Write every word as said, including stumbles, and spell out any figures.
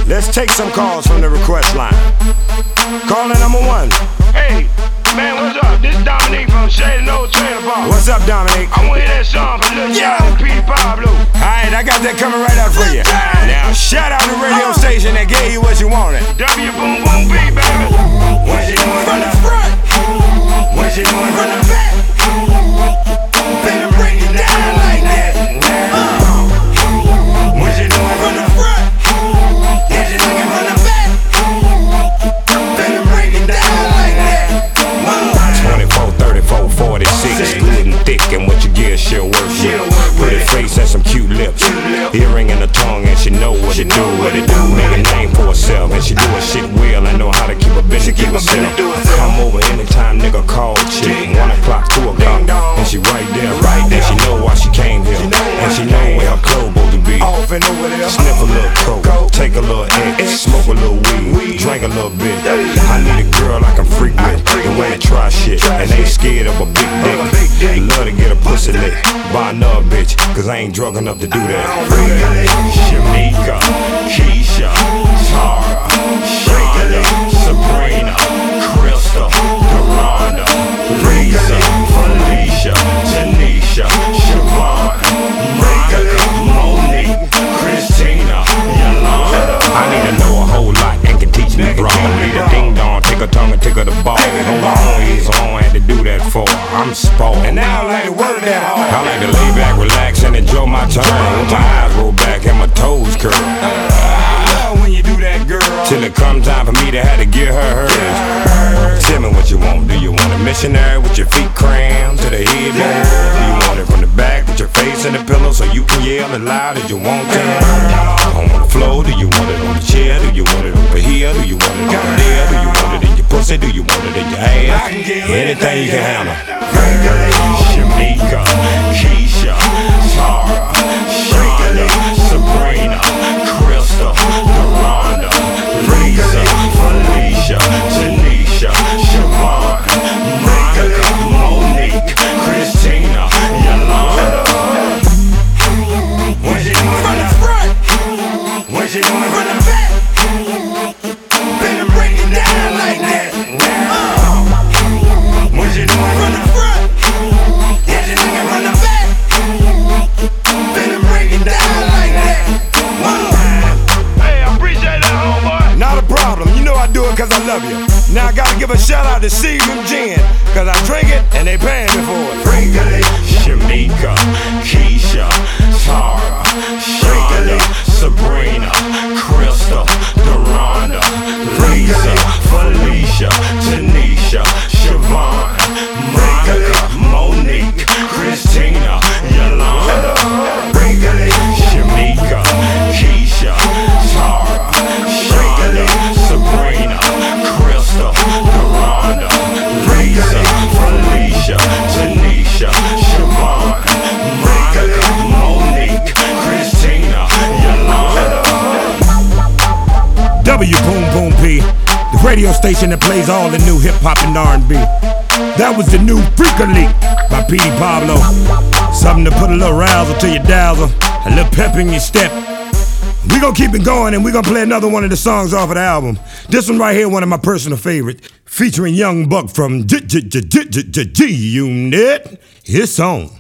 Let's take some calls from the request line. Caller number one. Hey, man, what's up? This is Dominique from Shady Old Trailer Park. What's up, Dominique? I want to hear that song from Lil Jon and Petey Pablo. Alright, I got that coming right up for you. Now, shout out the radio station that gave you what you wanted. W Boom Boom B, baby. What you doing from the front? What you doing from the back? Better break it down like that. What you doing from the front? What you doing from the back? Better break it down like that. twenty-four, thirty-four, forty-six, good and thick, and what you get she'll work with. Pretty face and some cute lips, earring in her tongue, and she know what to do. What it do? Make a name for herself, and she do her shit well. I know how to keep a business to herself. Come over anytime, nigga, call chick. One o'clock, two o'clock, and she right there, right there. She know why she came here, and she know where her clothes supposed to be. Sniff a little coke, take a little X, smoke a little weed, drink a little bit. I need a girl I can freak with, the way to try shit, and ain't scared of a big dick. Love to get a pussy lick by another bitch, cause I ain't drunk enough to do that. Shamika, Keisha, Tara, Shonda, Sabrina, Crystal, Deronda, Lisa, Felicia, Tanisha, Siobhan, Monica, Monique, Christina, Yolanda. I need to know a whole lot and can teach me wrong. Need a ding dong, take her tongue and take her the ball. Hold on, so I don't have to do that for. I'm spoiled. And now I like to work that hard. I like to lay back, relax, and enjoy my time. With my eyes roll back and my toes curl. I love when you do that, girl. Till it comes time for me to have to give her hers. Tell me what you want. Do you want a missionary with your feet crammed to the headband? Do you want it from the back with your face in the pillow so you can yell as loud as you want to? On the floor, do you want it on the chair? Do you want it over here? Do you want it over there? Do you want it in your pussy? Do you want it in your ass? Anything you can handle. Shamika, Keisha, Tara, Shonda, Sabrina, Crystal, Deronda, Lisa, Felicia, Tanisha, Siobhan, Monica, Monique, Christina, Yolanda. What you doing from the front? What you doing from the back? Better break it down like that. What you doing from the front? What you doing from the back? Better break it down like that. Hey, I appreciate that, homeboy. Not a problem, you know I do it cause I love you. Now I gotta give a shout out to Seagram Gin, cause I drink it and they paying me for it. Shamika, Keisha, Tara, Shonda, Sabrina, Crystal, Deronda, Lisa, Felicia, Tanisha, Siobhan, Monica, Monique, Christina, Yolanda. Shamika, Keisha, Tara, Shonda, Sabrina, Crystal, Deronda, Lisa, Felicia, Tanisha, Siobhan, Monica, Monique, Christina, Yolanda. W Boom Boom P, the radio station that plays all the new hip hop and R and B. That was the new Freaka Leak by Petey Pablo. Something to put a little razzle to your dazzle, a little pep in your step. We gonna keep it going and we gonna play another one of the songs off of the album. This one right here, one of my personal favorites, featuring Young Buck from G-Unit. His song.